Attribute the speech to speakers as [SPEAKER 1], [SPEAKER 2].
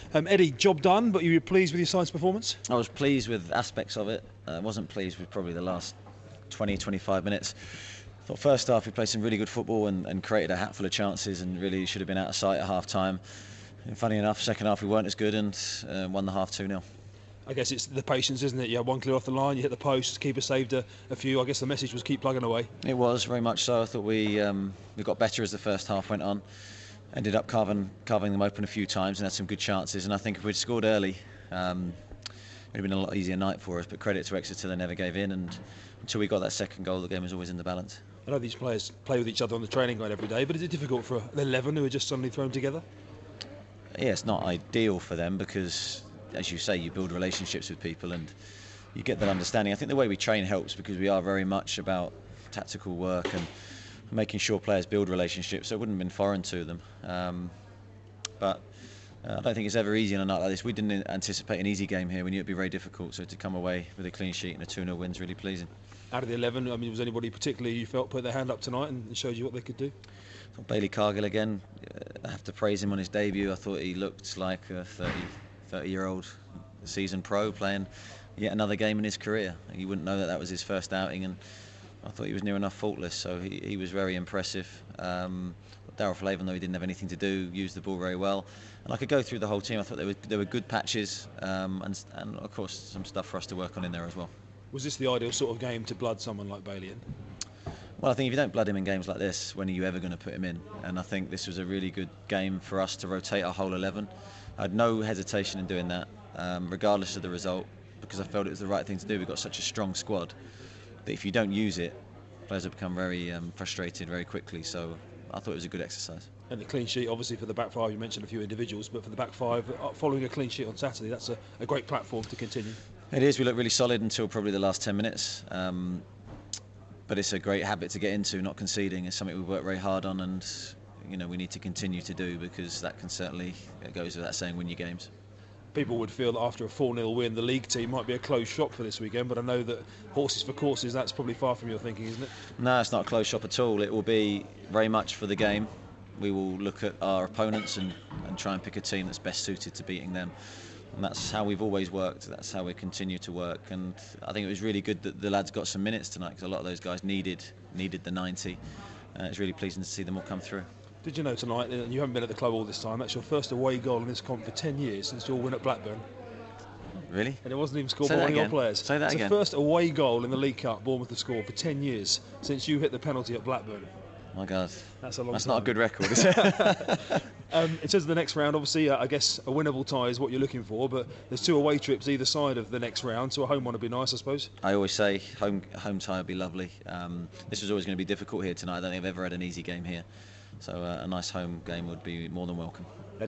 [SPEAKER 1] Eddie, job done, but you were pleased with your side's performance?
[SPEAKER 2] I was pleased with aspects of it. I wasn't pleased with probably the last 20-25 minutes. I thought first half we played some really good football and created a hatful of chances and really should have been out of sight at half time. And funny enough, second half we weren't as good and won the half 2-0.
[SPEAKER 1] I guess it's the patience, isn't it? You had one clear off the line, you hit the post, keeper saved a few. I guess the message was keep plugging away.
[SPEAKER 2] It was very much so. I thought we got better as the first half went on. Ended up carving them open a few times and had some good chances. And I think if we'd scored early, it would have been a lot easier night for us. But credit to Exeter, they never gave in. And until we got that second goal, the game was always in the balance.
[SPEAKER 1] I know these players play with each other on the training ground every day, but is it difficult for an 11 who are just suddenly thrown together?
[SPEAKER 2] Yeah, it's not ideal for them because, as you say, you build relationships with people and you get that understanding. I think the way we train helps because we are very much about tactical work and making sure players build relationships, so it wouldn't have been foreign to them. But I don't think it's ever easy on a night like this. We didn't anticipate an easy game here. We knew it'd be very difficult, so to come away with a clean sheet and a 2-0 win is really pleasing.
[SPEAKER 1] Out of the 11, I mean, was anybody particularly you felt put their hand up tonight and showed you what they could do?
[SPEAKER 2] Bailey Cargill again, I have to praise him on his debut. I thought he looked like a 30-year-old seasoned pro playing yet another game in his career. You wouldn't know that was his first outing, and I thought he was near enough faultless, so he was very impressive. Daryl Flavin, though he didn't have anything to do, used the ball very well. And I could go through the whole team. I thought there were good patches and of course some stuff for us to work on in there as well.
[SPEAKER 1] Was this the ideal sort of game to blood someone like Bailey in?
[SPEAKER 2] Well, I think if you don't blood him in games like this, when are you ever going to put him in? And I think this was a really good game for us to rotate our whole 11. I had no hesitation in doing that, regardless of the result, because I felt it was the right thing to do. We've got such a strong squad that if you don't use it, players will become very frustrated very quickly. So I thought it was a good exercise.
[SPEAKER 1] And the clean sheet, obviously, for the back five, you mentioned a few individuals, but for the back five, following a clean sheet on Saturday, that's a great platform to continue. It
[SPEAKER 2] is. We looked really solid until probably the last 10 minutes. But it's a great habit to get into, not conceding. It's something we've worked very hard on, and we need to continue to do because that can certainly, it goes without saying, win your games.
[SPEAKER 1] People would feel that after a 4-0 win, the league team might be a closed shop for this weekend, but I know that horses for courses, that's probably far from your thinking, isn't it?
[SPEAKER 2] No, it's not a closed shop at all. It will be very much for the game. We will look at our opponents and try and pick a team that's best suited to beating them. And that's how we've always worked. That's how we continue to work. And I think it was really good that the lads got some minutes tonight because a lot of those guys needed the 90. It's really pleasing to see them all come through.
[SPEAKER 1] Did you know tonight, and you haven't been at the club all this time, that's your first away goal in this comp for 10 years since your win at Blackburn?
[SPEAKER 2] Really?
[SPEAKER 1] And it wasn't even scored by one of your players.
[SPEAKER 2] Say that again.
[SPEAKER 1] It's the first away goal in the League Cup Bournemouth have scored for 10 years since you hit the penalty at Blackburn.
[SPEAKER 2] My God,
[SPEAKER 1] that's a long time.
[SPEAKER 2] That's not a good record, is it?
[SPEAKER 1] In terms of the next round, obviously, I guess a winnable tie is what you're looking for, but there's 2 away trips either side of the next round, so a home one would be nice, I suppose.
[SPEAKER 2] I always say home tie would be lovely. This was always going to be difficult here tonight. I don't think I've ever had an easy game here, so a nice home game would be more than welcome.